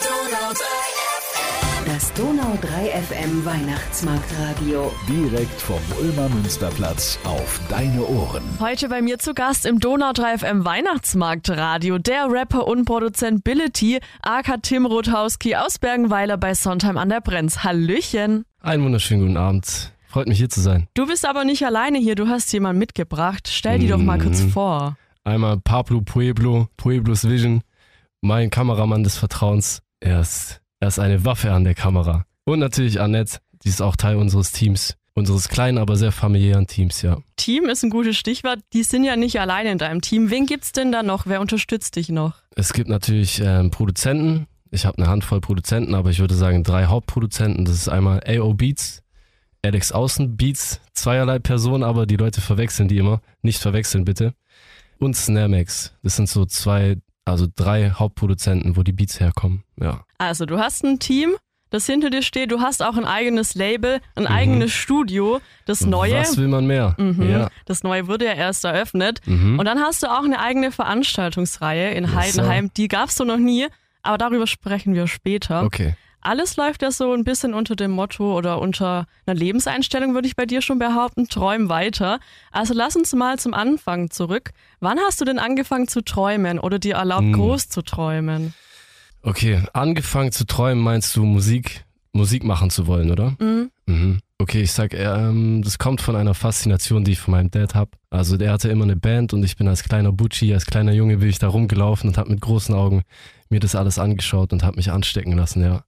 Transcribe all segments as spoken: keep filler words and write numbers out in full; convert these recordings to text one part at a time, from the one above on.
Das Donau drei F M Weihnachtsmarktradio. Direkt vom Ulmer Münsterplatz auf deine Ohren. Heute bei mir zu Gast im Donau drei F M Weihnachtsmarktradio der Rapper und Produzent Bility, aka Tim Rothauski aus Bergenweiler bei Sontheim an der Brenz. Hallöchen. Einen wunderschönen guten Abend. Freut mich hier zu sein. Du bist aber nicht alleine hier, du hast jemanden mitgebracht. Stell die mmh. doch mal kurz vor. Einmal Pablo Pueblo, Pueblos Vision, mein Kameramann des Vertrauens. Er ist, er ist eine Waffe an der Kamera. Und natürlich Annette, die ist auch Teil unseres Teams. Unseres kleinen, aber sehr familiären Teams, ja. Team ist ein gutes Stichwort. Die sind ja nicht alleine in deinem Team. Wen gibt's denn da noch? Wer unterstützt dich noch? Es gibt natürlich ähm, Produzenten. Ich habe eine Handvoll Produzenten, aber ich würde sagen drei Hauptproduzenten. Das ist einmal A O Beats, Alex Außen Beats, zweierlei Personen, aber die Leute verwechseln die immer. Nicht verwechseln bitte. Und Snaremax. Das sind so zwei, also drei Hauptproduzenten, wo die Beats herkommen, ja. Also du hast ein Team, das hinter dir steht. Du hast auch ein eigenes Label, ein mhm. eigenes Studio. Das neue. Was will man mehr? Mhm, ja. Das neue wurde ja erst eröffnet. Mhm. Und dann hast du auch eine eigene Veranstaltungsreihe in Heidenheim. Yes, die gab's so noch nie, aber darüber sprechen wir später. Okay. Alles läuft ja so ein bisschen unter dem Motto oder unter einer Lebenseinstellung, würde ich bei dir schon behaupten, träum weiter. Also lass uns mal zum Anfang zurück. Wann hast du denn angefangen zu träumen oder dir erlaubt, hm. groß zu träumen? Okay, angefangen zu träumen meinst du Musik, Musik machen zu wollen, oder? Mhm. Mhm. Okay, ich sag, ähm, das kommt von einer Faszination, die ich von meinem Dad habe. Also der hatte immer eine Band und ich bin als kleiner Butschi, als kleiner Junge bin ich da rumgelaufen und habe mit großen Augen mir das alles angeschaut und habe mich anstecken lassen, ja.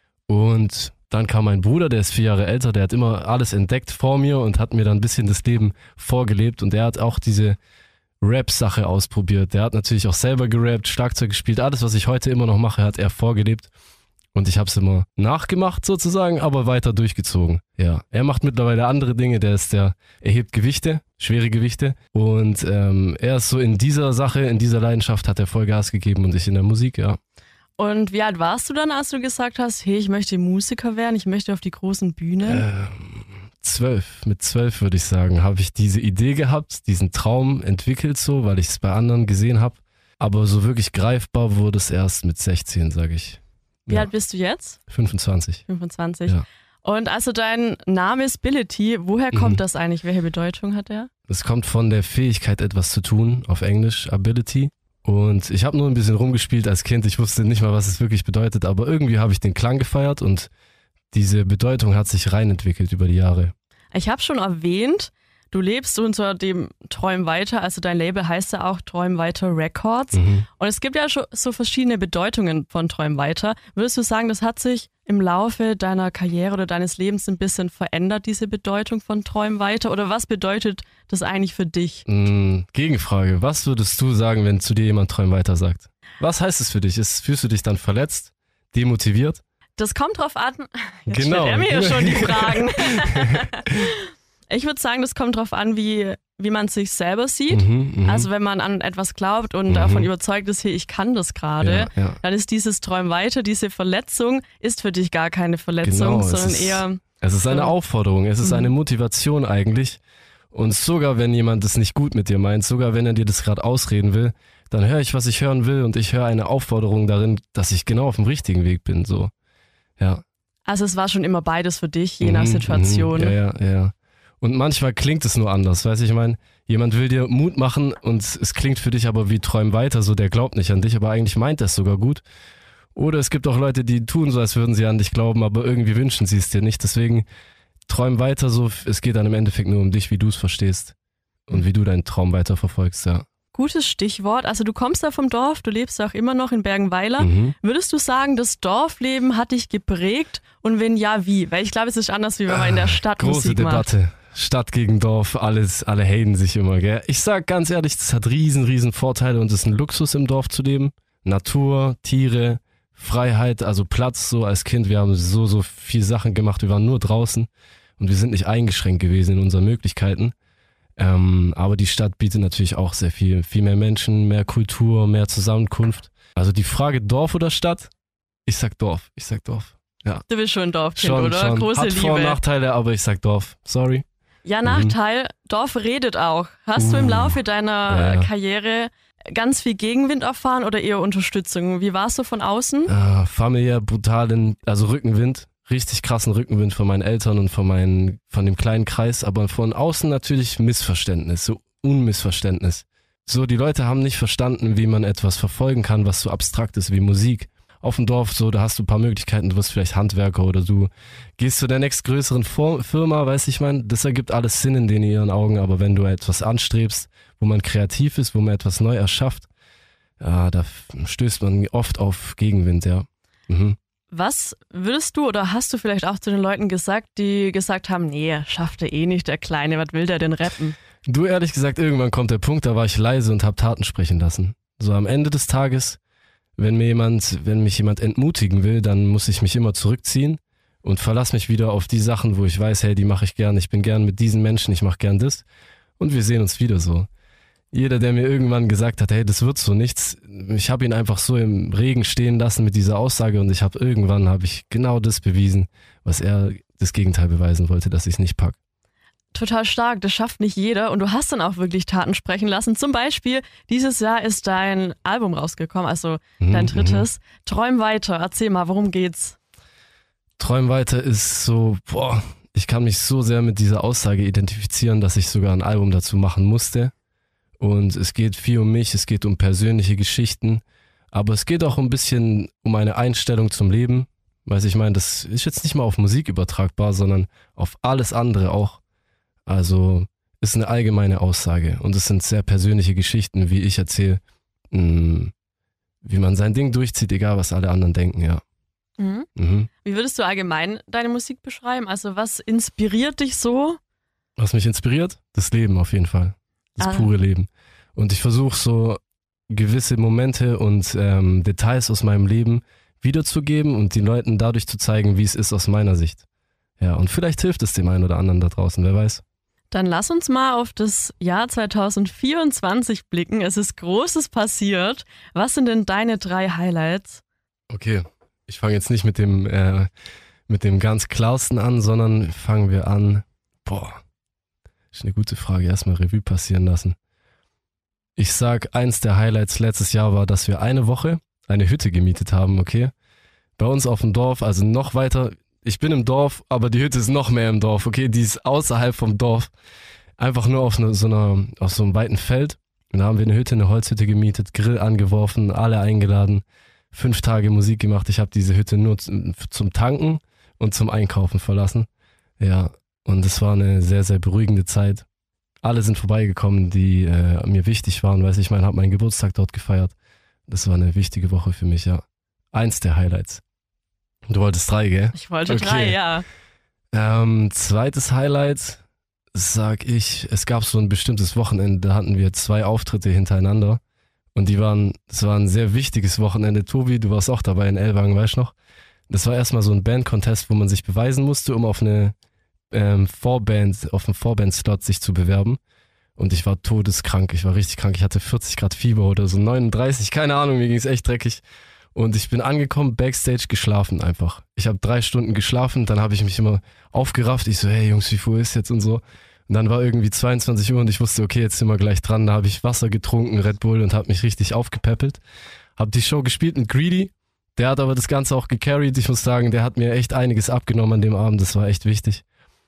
Und dann kam mein Bruder, der ist vier Jahre älter, der hat immer alles entdeckt vor mir und hat mir dann ein bisschen das Leben vorgelebt und der hat auch diese Rap-Sache ausprobiert. Der hat natürlich auch selber gerappt, Schlagzeug gespielt, alles, was ich heute immer noch mache, hat er vorgelebt und ich habe es immer nachgemacht sozusagen, aber weiter durchgezogen. Ja, er macht mittlerweile andere Dinge, der ist der, er hebt Gewichte, schwere Gewichte und ähm, er ist so in dieser Sache, in dieser Leidenschaft hat er Vollgas gegeben und ich in der Musik, ja. Und wie alt warst du dann, als du gesagt hast, hey, ich möchte Musiker werden, ich möchte auf die großen Bühnen? Ähm, zwölf. Mit zwölf würde ich sagen, habe ich diese Idee gehabt, diesen Traum entwickelt so, weil ich es bei anderen gesehen habe. Aber so wirklich greifbar wurde es erst mit sechzehn, sage ich. Wie ja. alt bist du jetzt? fünfundzwanzig. fünfundzwanzig. Ja. Und also dein Name ist Bility, woher kommt mhm. das eigentlich? Welche Bedeutung hat er? Es kommt von der Fähigkeit, etwas zu tun, auf Englisch Ability. Und ich habe nur ein bisschen rumgespielt als Kind, ich wusste nicht mal, was es wirklich bedeutet, aber irgendwie habe ich den Klang gefeiert und diese Bedeutung hat sich reinentwickelt über die Jahre. Ich habe schon erwähnt, du lebst unter dem Träum weiter, also dein Label heißt ja auch Träum weiter Records. Mhm. Und es gibt ja schon so verschiedene Bedeutungen von Träum weiter. Würdest du sagen, das hat sich im Laufe deiner Karriere oder deines Lebens ein bisschen verändert, diese Bedeutung von Träum weiter? Oder was bedeutet das eigentlich für dich? Mhm. Gegenfrage, was würdest du sagen, wenn zu dir jemand Träum weiter sagt? Was heißt es für dich? Ist, fühlst du dich dann verletzt, demotiviert? Das kommt drauf an. Jetzt genau. stellt er mir ja schon die Fragen. Ich würde sagen, das kommt drauf an, wie, wie man sich selber sieht. Mhm, also wenn man an etwas glaubt und mhm. davon überzeugt ist, hey, ich kann das gerade, ja, ja. dann ist dieses Träum weiter, diese Verletzung ist für dich gar keine Verletzung, genau, sondern es ist, eher... Es ist eine so. Aufforderung, es ist Mhm. eine Motivation eigentlich. Und sogar wenn jemand das nicht gut mit dir meint, sogar wenn er dir das gerade ausreden will, dann höre ich, was ich hören will und ich höre eine Aufforderung darin, dass ich genau auf dem richtigen Weg bin. So, ja. Also es war schon immer beides für dich, je mhm, nach Situation. Mhm, ja, ja, ja. Und manchmal klingt es nur anders, weißt du, ich meine, jemand will dir Mut machen und es klingt für dich aber wie träum weiter, so der glaubt nicht an dich, aber eigentlich meint er es sogar gut. Oder es gibt auch Leute, die tun so, als würden sie an dich glauben, aber irgendwie wünschen sie es dir nicht. Deswegen träum weiter so, es geht dann im Endeffekt nur um dich, wie du es verstehst und wie du deinen Traum weiter verfolgst, ja. Gutes Stichwort. Also du kommst da vom Dorf, du lebst auch immer noch in Bergenweiler. Mhm. Würdest du sagen, das Dorfleben hat dich geprägt? Und wenn ja, wie? Weil ich glaube, es ist anders, wie wenn man in der Stadt Große Musik macht. Debatte. Stadt gegen Dorf, alles, alle haten sich immer, gell? Ich sag ganz ehrlich, das hat riesen, riesen Vorteile und es ist ein Luxus, im Dorf zu leben. Natur, Tiere, Freiheit, also Platz, so als Kind. Wir haben so, so viel Sachen gemacht. Wir waren nur draußen und wir sind nicht eingeschränkt gewesen in unseren Möglichkeiten. Ähm, aber die Stadt bietet natürlich auch sehr viel. Viel mehr Menschen, mehr Kultur, mehr Zusammenkunft. Also die Frage Dorf oder Stadt? Ich sag Dorf, ich sag Dorf. Ja. Du bist schon ein Dorfkind, schon, oder? Schon. Große Hat Liebe. Vor- und Nachteile, aber ich sag Dorf. Sorry. Ja, Nachteil, mhm. Dorf redet auch. Hast uh, du im Laufe deiner ja. Karriere ganz viel Gegenwind erfahren oder eher Unterstützung? Wie war es so von außen? Äh, familiär brutalen, also Rückenwind, richtig krassen Rückenwind von meinen Eltern und von, meinen, von dem kleinen Kreis, aber von außen natürlich Missverständnis, so Unmissverständnis. So, die Leute haben nicht verstanden, wie man etwas verfolgen kann, was so abstrakt ist wie Musik. Auf dem Dorf, so, da hast du ein paar Möglichkeiten, du wirst vielleicht Handwerker oder du gehst zu der nächstgrößeren Firma, weiß ich mein, das ergibt alles Sinn in den ihren Augen, aber wenn du etwas anstrebst, wo man kreativ ist, wo man etwas neu erschafft, ja, da stößt man oft auf Gegenwind, ja. Mhm. Was würdest du oder hast du vielleicht auch zu den Leuten gesagt, die gesagt haben, nee, schafft er eh nicht, der Kleine, was will der denn rappen? Du, ehrlich gesagt, irgendwann kommt der Punkt, da war ich leise und hab Taten sprechen lassen. So am Ende des Tages, wenn mir jemand, wenn mich jemand entmutigen will, dann muss ich mich immer zurückziehen und verlasse mich wieder auf die Sachen, wo ich weiß, hey, die mache ich gern, ich bin gern mit diesen Menschen, ich mache gern das und wir sehen uns wieder so. Jeder, der mir irgendwann gesagt hat, hey, das wird so nichts, ich habe ihn einfach so im Regen stehen lassen mit dieser Aussage und ich habe irgendwann, habe ich genau das bewiesen, was er das Gegenteil beweisen wollte, dass ich es nicht pack. Total stark, das schafft nicht jeder und du hast dann auch wirklich Taten sprechen lassen. Zum Beispiel, dieses Jahr ist dein Album rausgekommen, also dein drittes. Mhm. Träum weiter, erzähl mal, worum geht's? Träum weiter ist so, boah, ich kann mich so sehr mit dieser Aussage identifizieren, dass ich sogar ein Album dazu machen musste. Und es geht viel um mich, es geht um persönliche Geschichten, aber es geht auch ein bisschen um eine Einstellung zum Leben. Weiß ich meine, das ist jetzt nicht mal auf Musik übertragbar, sondern auf alles andere auch. Also ist eine allgemeine Aussage und es sind sehr persönliche Geschichten, wie ich erzähle, wie man sein Ding durchzieht, egal was alle anderen denken, ja. Mhm. Mhm. Wie würdest du allgemein deine Musik beschreiben? Also was inspiriert dich so? Was mich inspiriert? Das Leben auf jeden Fall, das ah. pure Leben. Und ich versuche so gewisse Momente und ähm, Details aus meinem Leben wiederzugeben und den Leuten dadurch zu zeigen, wie es ist aus meiner Sicht. Ja, und vielleicht hilft es dem einen oder anderen da draußen, wer weiß. Dann lass uns mal auf das Jahr zwanzig vierundzwanzig blicken. Es ist Großes passiert. Was sind denn deine drei Highlights? Okay, ich fange jetzt nicht mit dem, äh, mit dem ganz klarsten an, sondern fangen wir an. Boah, ist eine gute Frage. Erstmal Revue passieren lassen. Ich sag, eins der Highlights letztes Jahr war, dass wir eine Woche eine Hütte gemietet haben, okay? Bei uns auf dem Dorf, also noch weiter. Ich bin im Dorf, aber die Hütte ist noch mehr im Dorf, okay? Die ist außerhalb vom Dorf. Einfach nur auf, eine, so, einer, auf so einem weiten Feld. Und da haben wir eine Hütte, eine Holzhütte gemietet, Grill angeworfen, alle eingeladen, fünf Tage Musik gemacht. Ich habe diese Hütte nur zum Tanken und zum Einkaufen verlassen. Ja, und es war eine sehr, sehr beruhigende Zeit. Alle sind vorbeigekommen, die äh, mir wichtig waren, weiß ich meine, habe meinen Geburtstag dort gefeiert. Das war eine wichtige Woche für mich, ja. Eins der Highlights. Du wolltest drei, gell? Ich wollte okay. drei, ja. Ähm, zweites Highlight, sag ich, es gab so ein bestimmtes Wochenende, da hatten wir zwei Auftritte hintereinander und die waren, das war ein sehr wichtiges Wochenende. Tobi, du warst auch dabei in Ellwangen, weißt du noch? Das war erstmal so ein Band-Contest, wo man sich beweisen musste, um auf eine ähm, Vorband, auf einen Vorband-Slot sich zu bewerben. Und ich war todeskrank, ich war richtig krank, ich hatte vierzig Grad Fieber oder so, neununddreißig, keine Ahnung, mir ging es echt dreckig. Und ich bin angekommen, Backstage geschlafen einfach. Ich habe drei Stunden geschlafen, dann habe ich mich immer aufgerafft. Ich so, hey Jungs, wie viel ist jetzt und so. Und dann war irgendwie zweiundzwanzig Uhr und ich wusste, okay, jetzt sind wir gleich dran. Da habe ich Wasser getrunken, Red Bull und habe mich richtig aufgepäppelt. Habe die Show gespielt mit Greedy. Der hat aber das Ganze auch gecarried. Ich muss sagen, der hat mir echt einiges abgenommen an dem Abend. Das war echt wichtig.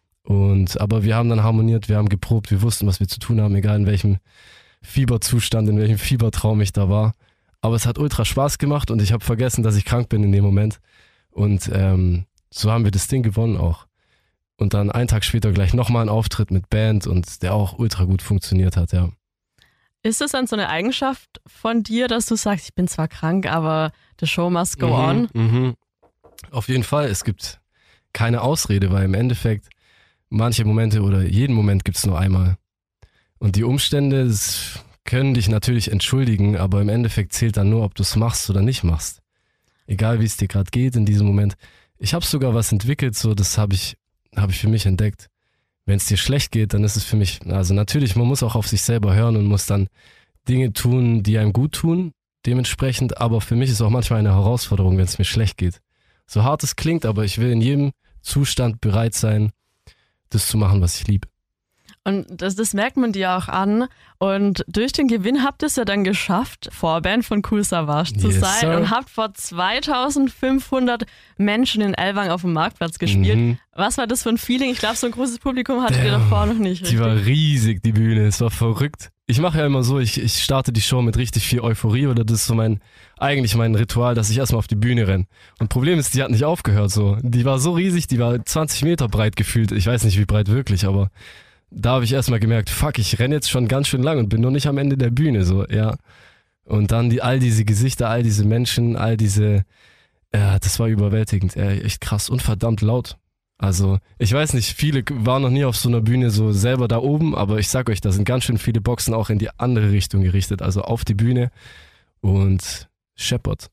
Und aber wir haben dann harmoniert, wir haben geprobt, wir wussten, was wir zu tun haben, egal in welchem Fieberzustand, in welchem Fiebertraum ich da war. Aber es hat ultra Spaß gemacht und ich habe vergessen, dass ich krank bin in dem Moment. Und ähm, so haben wir das Ding gewonnen auch. Und dann einen Tag später gleich nochmal ein Auftritt mit Band und der auch ultra gut funktioniert hat, ja. Ist es dann so eine Eigenschaft von dir, dass du sagst, ich bin zwar krank, aber the show must go mhm, on? Mhm. Auf jeden Fall, es gibt keine Ausrede, weil im Endeffekt manche Momente oder jeden Moment gibt es nur einmal. Und die Umstände, es können dich natürlich entschuldigen, aber im Endeffekt zählt dann nur, ob du es machst oder nicht machst. Egal wie es dir gerade geht in diesem Moment. Ich habe sogar was entwickelt, so das habe ich, hab ich für mich entdeckt. Wenn es dir schlecht geht, dann ist es für mich, also natürlich, man muss auch auf sich selber hören und muss dann Dinge tun, die einem gut tun, dementsprechend, aber für mich ist auch manchmal eine Herausforderung, wenn es mir schlecht geht. So hart es klingt, aber ich will in jedem Zustand bereit sein, das zu machen, was ich liebe. Und das, das merkt man dir auch an. Und durch den Gewinn habt ihr es ja dann geschafft, Vorband von Kool Savas zu Yes, sein sir. und habt vor zweitausendfünfhundert Menschen in Ellwangen auf dem Marktplatz gespielt. Mhm. Was war das für ein Feeling? Ich glaube, so ein großes Publikum hattet ihr davor noch nicht, richtig? Die war riesig, die Bühne. Es war verrückt. Ich mache ja immer so, ich, ich starte die Show mit richtig viel Euphorie oder das ist so mein, eigentlich mein Ritual, dass ich erstmal auf die Bühne renne. Und Problem ist, die hat nicht aufgehört so. Die war so riesig, die war zwanzig Meter breit gefühlt. Ich weiß nicht, wie breit wirklich, aber da habe ich erstmal gemerkt, fuck, ich renne jetzt schon ganz schön lang und bin noch nicht am Ende der Bühne, so, ja. Und dann die, all diese Gesichter, all diese Menschen, all diese, ja, das war überwältigend, ja, echt krass und verdammt laut. Also, ich weiß nicht, viele waren noch nie auf so einer Bühne so selber da oben, aber ich sag euch, da sind ganz schön viele Boxen auch in die andere Richtung gerichtet, also auf die Bühne und scheppert.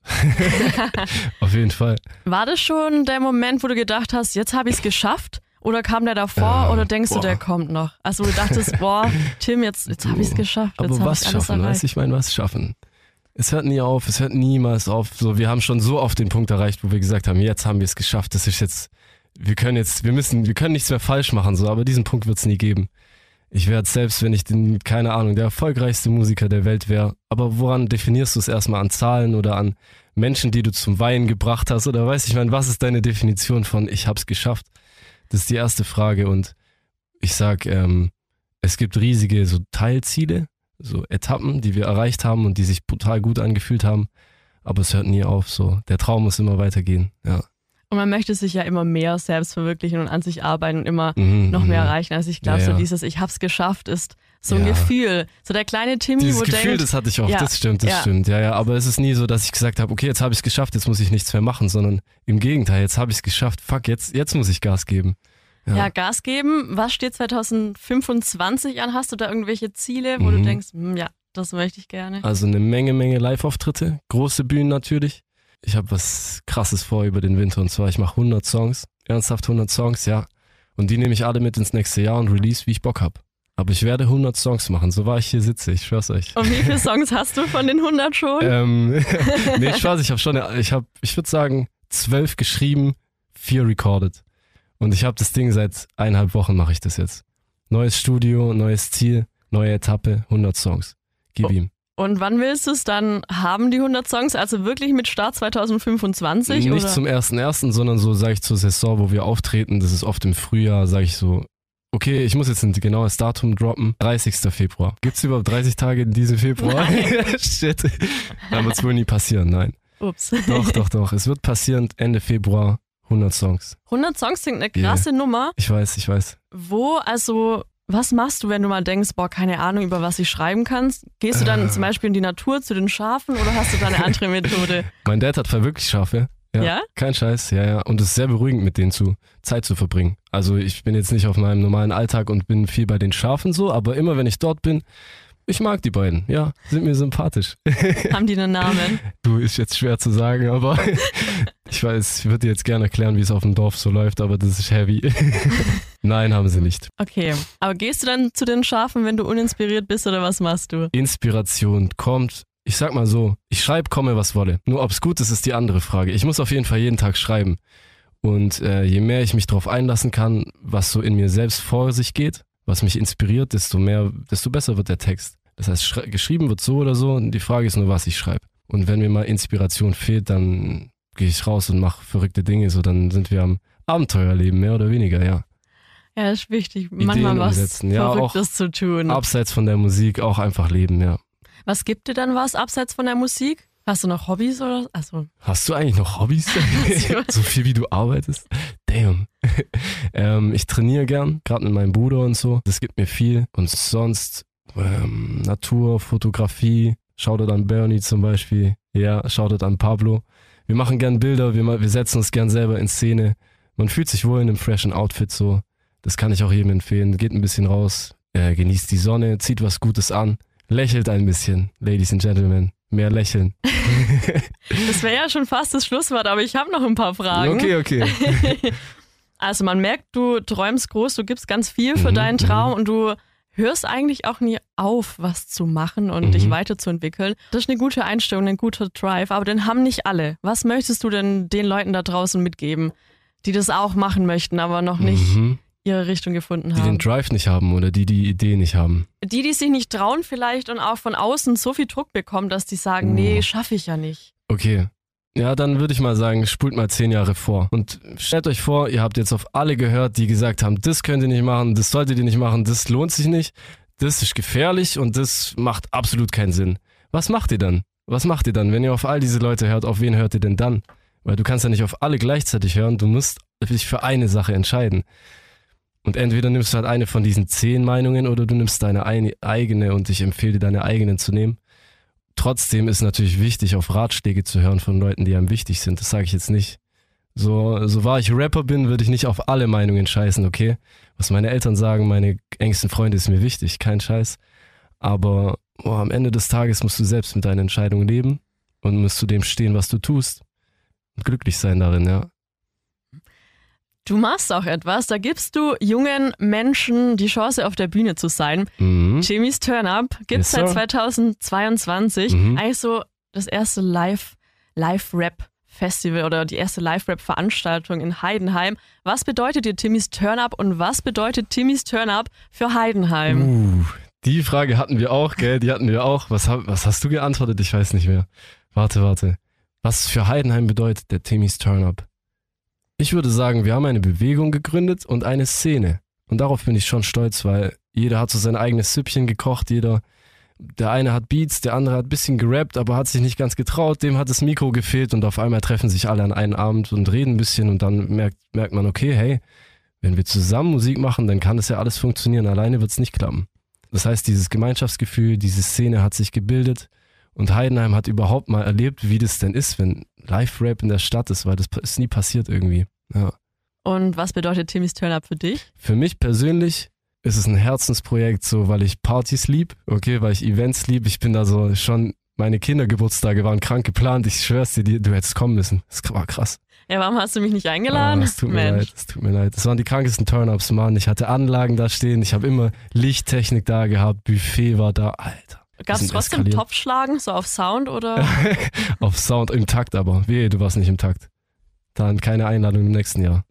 Auf jeden Fall. War das schon der Moment, wo du gedacht hast, jetzt habe ich es geschafft? Oder kam der davor Ähm, oder denkst boah. du, der kommt noch? Also du dachtest, boah, Tim, jetzt, jetzt habe ich es geschafft. Jetzt Aber hab was ich alles schaffen, erreicht. weißt du, ich meine, was schaffen? Es hört nie auf, es hört niemals auf. So, wir haben schon so oft den Punkt erreicht, wo wir gesagt haben, jetzt haben wir es geschafft. Das ist jetzt, wir können jetzt, wir müssen, wir können nichts mehr falsch machen, so, aber diesen Punkt wird es nie geben. Ich werde selbst, wenn ich den, keine Ahnung, der erfolgreichste Musiker der Welt wäre, aber woran definierst du es erstmal? An Zahlen oder an Menschen, die du zum Weinen gebracht hast? Oder weißt du, ich meine, was ist deine Definition von ich hab's geschafft? Das ist die erste Frage und ich sag, ähm, es gibt riesige so Teilziele, so Etappen, die wir erreicht haben und die sich brutal gut angefühlt haben, aber es hört nie auf, so. Der Traum muss immer weitergehen, ja. Und man möchte sich ja immer mehr selbst verwirklichen und an sich arbeiten und immer Mhm, noch mehr mhm. erreichen. Also ich glaube, Ja, so ja. dieses Ich hab's geschafft ist so ein Ja. Gefühl. So der kleine Timmy, Dieses wo Gefühl, denkt, das hatte ich auch, ja, das stimmt, das ja. stimmt, ja, ja, aber es ist nie so, dass ich gesagt habe, okay, jetzt habe ich es geschafft, jetzt muss ich nichts mehr machen, sondern im Gegenteil, jetzt habe ich es geschafft, fuck, jetzt, jetzt muss ich Gas geben. ja. Ja. Gas geben. Was steht zweitausendfünfundzwanzig an? Hast du da irgendwelche Ziele, wo Mhm. du denkst, hm, ja, das möchte ich gerne? Also eine Menge, Menge Live-Auftritte, große Bühnen natürlich. Ich habe was Krasses vor über den Winter und zwar, ich mache hundert Songs, ernsthaft hundert Songs, ja. Und die nehme ich alle mit ins nächste Jahr und release, wie ich Bock habe. Aber ich werde hundert Songs machen, so war ich hier sitze, ich schwör's euch. Und wie viele Songs hast du von den hundert schon? ähm, nee, Spaß, ich habe schon, ich habe, ich würde sagen, zwölf geschrieben, vier recorded. Und ich habe das Ding seit eineinhalb Wochen mache ich das jetzt. Neues Studio, neues Ziel, neue Etappe, hundert Songs. Gib Oh. ihm. Und wann willst du es dann haben, die hundert Songs? Also wirklich mit Start zweitausendfünfundzwanzig? Nicht oder? zum ersten ersten, sondern so, sage ich, zur Saison, wo wir auftreten, das ist oft im Frühjahr, sage ich so, okay, ich muss jetzt ein genaues Datum droppen, dreißigster Februar. Gibt's überhaupt dreißig Tage in diesem Februar? Shit. Dann wird's wohl nie passieren, nein. Ups. Doch, doch, doch. Es wird passieren, Ende Februar, hundert Songs. hundert Songs sind eine krasse Nummer. Ich weiß, ich weiß. Wo, also, was machst du, wenn du mal denkst, boah, keine Ahnung, über was ich schreiben kannst? Gehst du dann Äh. zum Beispiel in die Natur zu den Schafen oder hast du da eine andere Methode? Mein Dad hat zwei wirklich Schafe. Ja, Ja? Kein Scheiß, ja, ja. Und es ist sehr beruhigend, mit denen zu Zeit zu verbringen. Also ich bin jetzt nicht auf meinem normalen Alltag und bin viel bei den Schafen so, aber immer wenn ich dort bin, ich mag die beiden, ja, sind mir sympathisch. Haben die einen Namen? Du, ist jetzt schwer zu sagen, aber ich weiß, ich würde dir jetzt gerne erklären, wie es auf dem Dorf so läuft, aber das ist heavy. Nein, haben sie nicht. Okay. Aber gehst du dann zu den Schafen, wenn du uninspiriert bist oder was machst du? Inspiration kommt, ich sag mal so, ich schreibe, komme was wolle. Nur ob es gut ist, ist die andere Frage. Ich muss auf jeden Fall jeden Tag schreiben. Und äh, je mehr ich mich darauf einlassen kann, was so in mir selbst vor sich geht, was mich inspiriert, desto mehr, desto besser wird der Text. Das heißt, schre- geschrieben wird so oder so, und die Frage ist nur, was ich schreibe. Und wenn mir mal Inspiration fehlt, dann gehe ich raus und mache verrückte Dinge, so dann sind wir am Abenteuerleben, mehr oder weniger, ja. Ja, das ist wichtig, manchmal was umsetzen. Ja, Verrücktes zu tun. Abseits von der Musik auch einfach leben, ja. Was gibt dir dann was abseits von der Musik? Hast du noch Hobbys oder? Also, Hast du eigentlich noch Hobbys? So viel wie du arbeitest? Damn. ähm, ich trainiere gern, gerade mit meinem Bruder und so. Das gibt mir viel. Und sonst ähm, Natur, Fotografie. Shoutout an Bernie zum Beispiel. Ja, Shoutout an Pablo. Wir machen gern Bilder, wir, ma- wir setzen uns gern selber in Szene. Man fühlt sich wohl in einem freshen Outfit so. Das kann ich auch jedem empfehlen. Geht ein bisschen raus, äh, genießt die Sonne, zieht was Gutes an, lächelt ein bisschen, Ladies and Gentlemen. Mehr lächeln. das wäre ja schon fast das Schlusswort, aber ich habe noch ein paar Fragen. Okay, okay. Also man merkt, du träumst groß, du gibst ganz viel für Mhm, deinen Traum mhm. und du hörst eigentlich auch nie auf, was zu machen und Mhm. dich weiterzuentwickeln. Das ist eine gute Einstellung, ein guter Drive, aber den haben nicht alle. Was möchtest du denn den Leuten da draußen mitgeben, die das auch machen möchten, aber noch nicht Mhm. ihre Richtung gefunden Die haben. den Drive nicht haben oder die die Idee nicht haben. Die, die sich nicht trauen vielleicht und auch von außen so viel Druck bekommen, dass die sagen, Uh. nee, schaffe ich ja nicht. Okay. Ja, dann würde ich mal sagen, spult mal zehn Jahre vor. Und stellt euch vor, ihr habt jetzt auf alle gehört, die gesagt haben, das könnt ihr nicht machen, das solltet ihr nicht machen, das lohnt sich nicht, das ist gefährlich und das macht absolut keinen Sinn. Was macht ihr dann? Was macht ihr dann, wenn ihr auf all diese Leute hört? Auf wen hört ihr denn dann? Weil du kannst ja nicht auf alle gleichzeitig hören, du musst dich für eine Sache entscheiden. Und entweder nimmst du halt eine von diesen zehn Meinungen oder du nimmst deine ein, eigene und ich empfehle dir, deine eigenen zu nehmen. Trotzdem ist natürlich wichtig, auf Ratschläge zu hören von Leuten, die einem wichtig sind. Das sage ich jetzt nicht. So, so wahr ich Rapper bin, würde ich nicht auf alle Meinungen scheißen, okay? Was meine Eltern sagen, meine engsten Freunde, ist mir wichtig, kein Scheiß. Aber oh, am Ende des Tages musst du selbst mit deinen Entscheidungen leben und musst zu dem stehen, was du tust. Und glücklich sein darin, ja. Du machst auch etwas, da gibst du jungen Menschen die Chance, auf der Bühne zu sein. Mhm. Jimmy's Turn Up gibt's Yes, seit sir. zweitausendzweiundzwanzig. Mhm. Eigentlich so das erste Live, Live-Rap-Festival oder die erste Live-Rap-Veranstaltung in Heidenheim. Was bedeutet dir Timmy's Turn Up und was bedeutet Timmy's Turn Up für Heidenheim? Uh, die Frage hatten wir auch, gell? Die hatten wir auch. Was, hab- was hast du geantwortet? Ich weiß nicht mehr. Warte, warte. Was für Heidenheim bedeutet der Timmy's Turn Up? Ich würde sagen, wir haben eine Bewegung gegründet und eine Szene. Und darauf bin ich schon stolz, weil jeder hat so sein eigenes Süppchen gekocht, jeder, der eine hat Beats, der andere hat ein bisschen gerappt, aber hat sich nicht ganz getraut, dem hat das Mikro gefehlt und auf einmal treffen sich alle an einem Abend und reden ein bisschen und dann merkt, merkt man, okay, hey, wenn wir zusammen Musik machen, dann kann das ja alles funktionieren, alleine wird es nicht klappen. Das heißt, dieses Gemeinschaftsgefühl, diese Szene hat sich gebildet und Heidenheim hat überhaupt mal erlebt, wie das denn ist, wenn Live-Rap in der Stadt ist, weil das ist nie passiert irgendwie. Ja. Und was bedeutet Timmy's Turn Up für dich? Für mich persönlich ist es ein Herzensprojekt, so weil ich Partys lieb, okay, weil ich Events lieb. Ich bin da so schon, meine Kindergeburtstage waren krank geplant. Ich schwör's dir, du hättest kommen müssen. Das war krass. Ja, warum hast du mich nicht eingeladen? Ah, es tut mir leid, es tut mir leid. Das waren die krankesten Turn-Ups, Mann. Ich hatte Anlagen da stehen, ich habe immer Lichttechnik da gehabt, Buffet war da, Alter. Gab es sind trotzdem eskaliert. Topfschlagen, so auf Sound oder? Auf Sound im Takt aber. Wehe, du warst nicht im Takt. Dann keine Einladung im nächsten Jahr.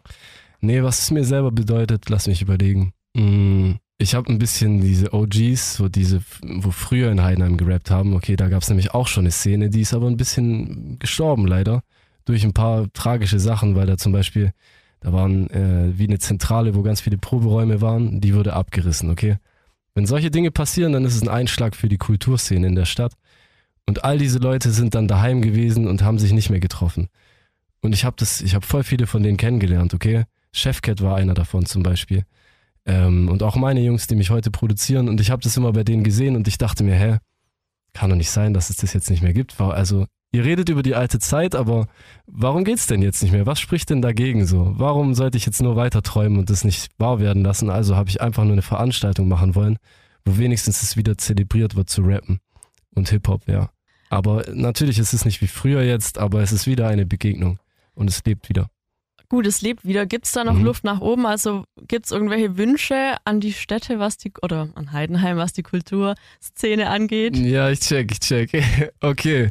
Nee, was es mir selber bedeutet, lass mich überlegen. Mm, Ich habe ein bisschen diese O Gs, so diese, wo früher in Heidenheim gerappt haben. Okay, da gab es nämlich auch schon eine Szene, die ist aber ein bisschen gestorben leider. Durch ein paar tragische Sachen, weil da zum Beispiel, da waren äh, wie eine Zentrale, wo ganz viele Proberäume waren, die wurde abgerissen, okay? Wenn solche Dinge passieren, dann ist es ein Einschlag für die Kulturszene in der Stadt. Und all diese Leute sind dann daheim gewesen und haben sich nicht mehr getroffen. Und ich habe das, ich habe voll viele von denen kennengelernt, okay? Chefcat war einer davon zum Beispiel. Ähm, und auch meine Jungs, die mich heute produzieren. Und ich habe das immer bei denen gesehen und ich dachte mir, hä, kann doch nicht sein, dass es das jetzt nicht mehr gibt. Also, ihr redet über die alte Zeit, aber warum geht's denn jetzt nicht mehr? Was spricht denn dagegen so? Warum sollte ich jetzt nur weiter träumen und das nicht wahr werden lassen? Also habe ich einfach nur eine Veranstaltung machen wollen, wo wenigstens es wieder zelebriert wird zu rappen und Hip-Hop, ja. Aber natürlich ist es nicht wie früher jetzt, aber es ist wieder eine Begegnung und es lebt wieder. Gut, es lebt wieder. Gibt es da noch Mhm. Luft nach oben? Also gibt es irgendwelche Wünsche an die Städte, was die, oder an Heidenheim, was die Kulturszene angeht? Ja, ich check, ich check. Okay.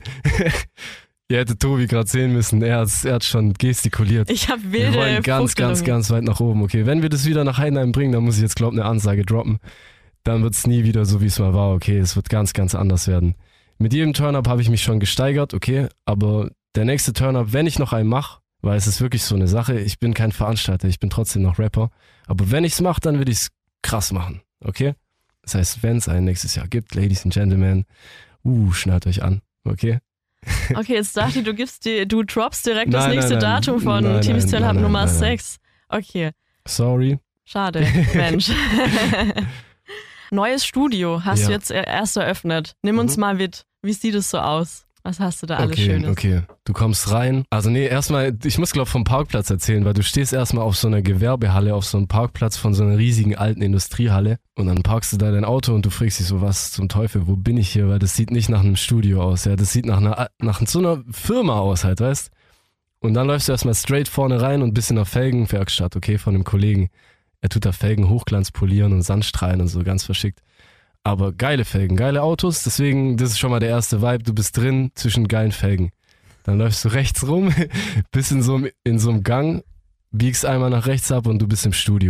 Ihr hättet Tobi gerade sehen müssen. Er, hat's, er hat schon gestikuliert. Ich habe Wir wilde wollen ganz, ganz, Vorstellungen. ganz weit nach oben. Okay, wenn wir das wieder nach Heidenheim bringen, dann muss ich jetzt, glaube ich, eine Ansage droppen. Dann wird es nie wieder so, wie es mal war. Okay, es wird ganz, ganz anders werden. Mit jedem Turn-Up habe ich mich schon gesteigert, okay, aber der nächste Turn-Up, wenn ich noch einen mache, weil es ist wirklich so eine Sache, ich bin kein Veranstalter, ich bin trotzdem noch Rapper, aber wenn ich es mache, dann will ich es krass machen, okay? Das heißt, wenn es einen nächstes Jahr gibt, Ladies and Gentlemen, uh, schnallt euch an, okay? Okay, jetzt dachte ich, du gibst die, du droppst direkt das Nein, nächste nein, nein. Datum von Nein, Timmy's nein, Turn nein, Up nein, Nummer nein, nein. sechs. Okay, Sorry. schade, Mensch. Neues Studio hast Ja. du jetzt erst eröffnet. Nimm uns Mhm. mal mit. Wie sieht es so aus? Was hast du da alles Okay, Schönes? okay. Du kommst rein. Also nee, erstmal, ich muss glaube vom Parkplatz erzählen, weil du stehst erstmal auf so einer Gewerbehalle, auf so einem Parkplatz von so einer riesigen alten Industriehalle und dann parkst du da dein Auto und du fragst dich so, was zum Teufel, wo bin ich hier? Weil das sieht nicht nach einem Studio aus, ja, das sieht nach einer, nach so einer Firma aus halt, weißt? Und dann läufst du erstmal straight vorne rein und bist in der Felgenwerkstatt, okay, von einem Kollegen. Er tut da Felgen Hochglanz polieren und Sandstrahlen und so, ganz verschickt. Aber geile Felgen, geile Autos, deswegen, das ist schon mal der erste Vibe, du bist drin zwischen geilen Felgen. Dann läufst du rechts rum, bist in so, einem, in so einem Gang, biegst einmal nach rechts ab und du bist im Studio.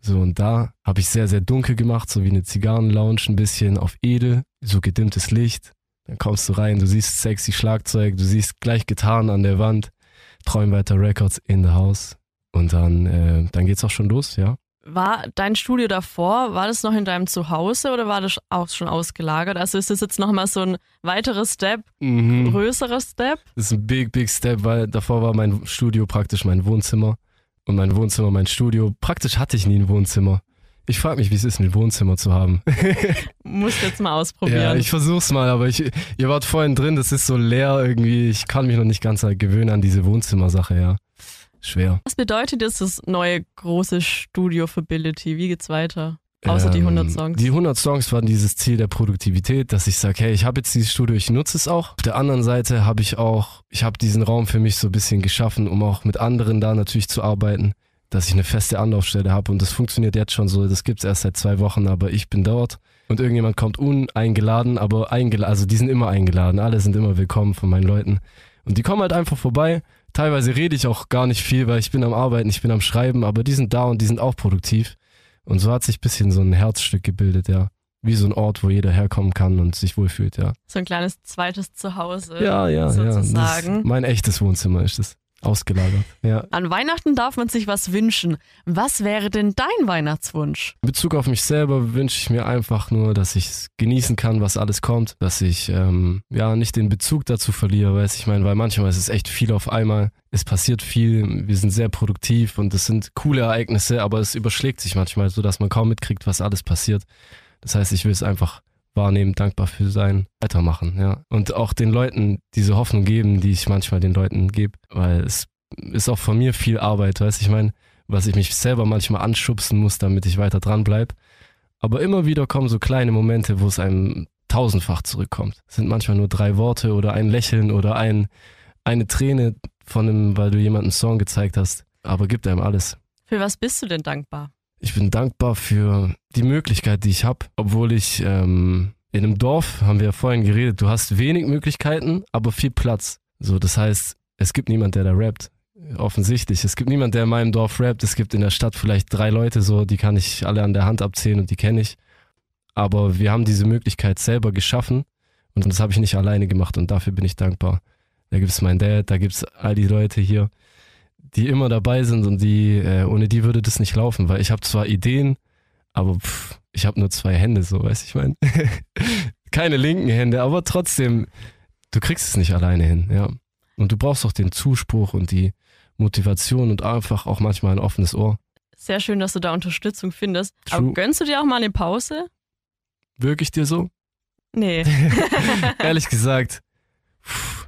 So, und da habe ich sehr, sehr dunkel gemacht, so wie eine Zigarrenlounge, ein bisschen auf edel, so gedimmtes Licht. Dann kommst du rein, du siehst sexy Schlagzeug, du siehst gleich Gitarren an der Wand, Träumweiter Records in the house. Und dann, äh, dann geht's auch schon los, ja. War dein Studio davor, war das noch in deinem Zuhause oder war das auch schon ausgelagert? Also ist das jetzt nochmal so ein weiterer Step, Mhm. größerer Step? Das ist ein big, big Step, weil davor war mein Studio praktisch mein Wohnzimmer und mein Wohnzimmer mein Studio. Praktisch hatte ich nie ein Wohnzimmer. Ich frage mich, wie es ist, ein Wohnzimmer zu haben. Musst jetzt mal ausprobieren. Ja, ich versuch's mal, aber ich, ihr wart vorhin drin, das ist so leer irgendwie. Ich kann mich noch nicht ganz gewöhnen an diese Wohnzimmersache, ja. Schwer. Was bedeutet jetzt das neue große Studio für Ability? Wie geht's weiter? Außer die Ähm, hundert Songs. Die hundert Songs waren dieses Ziel der Produktivität, dass ich sage, hey, ich habe jetzt dieses Studio, ich nutze es auch. Auf der anderen Seite habe ich auch, ich habe diesen Raum für mich so ein bisschen geschaffen, um auch mit anderen da natürlich zu arbeiten, dass ich eine feste Anlaufstelle habe und das funktioniert jetzt schon so, das gibt's erst seit zwei Wochen, aber ich bin dort und irgendjemand kommt uneingeladen, aber eingeladen, also die sind immer eingeladen, alle sind immer willkommen von meinen Leuten und die kommen halt einfach vorbei. Teilweise rede ich auch gar nicht viel, weil ich bin am Arbeiten, ich bin am Schreiben, aber die sind da und die sind auch produktiv. Und so hat sich ein bisschen so ein Herzstück gebildet, ja. Wie so ein Ort, wo jeder herkommen kann und sich wohlfühlt, ja. So ein kleines zweites Zuhause. Ja, ja, sozusagen. ja. Das, mein echtes Wohnzimmer ist es. Ausgelagert, ja. An Weihnachten darf man sich was wünschen. Was wäre denn dein Weihnachtswunsch? In Bezug auf mich selber wünsche ich mir einfach nur, dass ich es genießen kann, was alles kommt. Dass ich ähm, ja nicht den Bezug dazu verliere, weiß ich meine, weil manchmal ist es echt viel auf einmal. Es passiert viel, wir sind sehr produktiv und es sind coole Ereignisse, aber es überschlägt sich manchmal, so dass man kaum mitkriegt, was alles passiert. Das heißt, ich will es einfach wahrnehmen, dankbar für sein, weitermachen, ja. Und auch den Leuten diese Hoffnung geben, die ich manchmal den Leuten gebe, weil es ist auch von mir viel Arbeit, weißt du, ich meine, was ich mich selber manchmal anschubsen muss, damit ich weiter dran bleibe. Aber immer wieder kommen so kleine Momente, wo es einem tausendfach zurückkommt. Es sind manchmal nur drei Worte oder ein Lächeln oder ein, eine Träne von einem, weil du jemandem einen Song gezeigt hast, aber gibt einem alles. Für was bist du denn dankbar? Ich bin dankbar für die Möglichkeit, die ich habe, obwohl ich ähm, in einem Dorf, haben wir ja vorhin geredet, du hast wenig Möglichkeiten, aber viel Platz. So, das heißt, es gibt niemand, der da rappt. Offensichtlich. Es gibt niemand, der in meinem Dorf rappt. Es gibt in der Stadt vielleicht drei Leute so, die kann ich alle an der Hand abzählen und die kenne ich. Aber wir haben diese Möglichkeit selber geschaffen und das habe ich nicht alleine gemacht und dafür bin ich dankbar. Da gibt es meinen Dad, da gibt es all die Leute hier, die immer dabei sind und die, äh, ohne die würde das nicht laufen, weil ich habe zwar Ideen, aber pff, ich habe nur zwei Hände, so, weißt du, ich meine. Keine linken Hände, aber trotzdem, du kriegst es nicht alleine hin, ja. Und du brauchst auch den Zuspruch und die Motivation und einfach auch manchmal ein offenes Ohr. Sehr schön, dass du da Unterstützung findest. True. Aber gönnst du dir auch mal eine Pause? Wirklich dir so? Nee. Ehrlich gesagt, pff,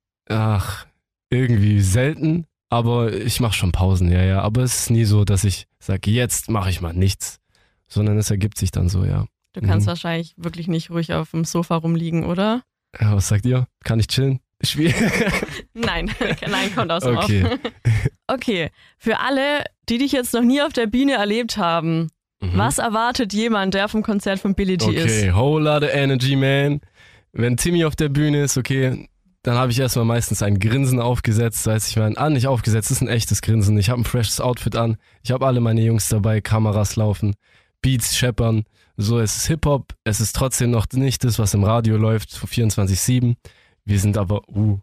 ach, irgendwie selten. Aber ich mache schon Pausen, ja, ja. Aber es ist nie so, dass ich sage, jetzt mache ich mal nichts. Sondern es ergibt sich dann so, ja. Du kannst Mhm. wahrscheinlich wirklich nicht ruhig auf dem Sofa rumliegen, oder? Ja, was sagt ihr? Kann ich chillen? Schwierig. Nein, nein, kommt aus dem Okay. Off. Okay, für alle, die dich jetzt noch nie auf der Bühne erlebt haben, Mhm. was erwartet jemand, der vom Konzert von Ability ist? Okay, whole lot of energy, man. Wenn Timmy auf der Bühne ist, okay, dann habe ich erstmal meistens ein Grinsen aufgesetzt, weiß ich meine, an, nicht aufgesetzt, das ist ein echtes Grinsen. Ich habe ein freshes Outfit an, ich habe alle meine Jungs dabei, Kameras laufen, Beats scheppern. So, es ist Hip-Hop, es ist trotzdem noch nicht das, was im Radio läuft, vierundzwanzig sieben. Wir sind aber, uh,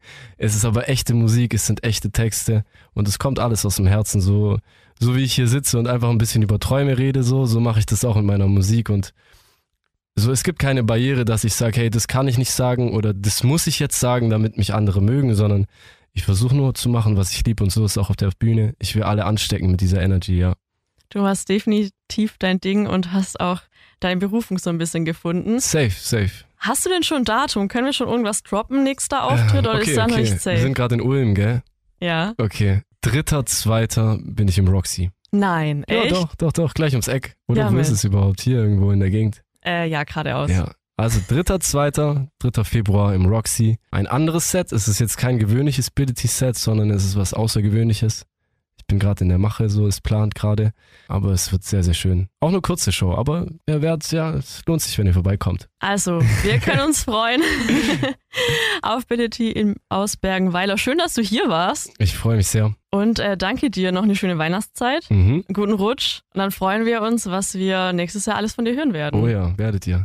es ist aber echte Musik, es sind echte Texte und es kommt alles aus dem Herzen, so, so wie ich hier sitze und einfach ein bisschen über Träume rede, so, so mache ich das auch in meiner Musik und so, es gibt keine Barriere, dass ich sage, hey, das kann ich nicht sagen oder das muss ich jetzt sagen, damit mich andere mögen, sondern ich versuche nur zu machen, was ich liebe und so ist es auch auf der Bühne. Ich will alle anstecken mit dieser Energy, ja. Du hast definitiv dein Ding und hast auch deine Berufung so ein bisschen gefunden. Safe, safe. Hast du denn schon ein Datum? Können wir schon irgendwas droppen, nächster Auftritt, oder okay, ist da noch okay. nicht Wir safe? sind gerade in Ulm, gell? Ja. Okay. Dritter, zweiter bin ich im Roxy. Nein, Ja, echt? doch, doch, doch, gleich ums Eck. Oder Ja, wo ist Mann. es überhaupt? Hier irgendwo in der Gegend. Äh, ja, geradeaus. Ja. Also dritter, zweiter, dritter Februar im Roxy. Ein anderes Set. Es ist jetzt kein gewöhnliches Ability-Set, sondern es ist was Außergewöhnliches. Ich bin gerade in der Mache, so ist plant gerade. Aber es wird sehr, sehr schön. Auch eine kurze Show, aber ihr werdet, ja, es lohnt sich, wenn ihr vorbeikommt. Also, wir können uns freuen auf Ability in Ausbergenweiler. Schön, dass du hier warst. Ich freue mich sehr. Und äh, danke dir, noch eine schöne Weihnachtszeit, Mhm. guten Rutsch. Und dann freuen wir uns, was wir nächstes Jahr alles von dir hören werden. Oh ja, werdet ihr.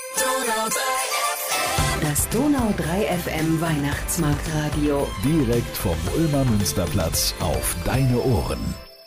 Das Donau drei F M Weihnachtsmarktradio. Direkt vom Ulmer Münsterplatz auf deine Ohren.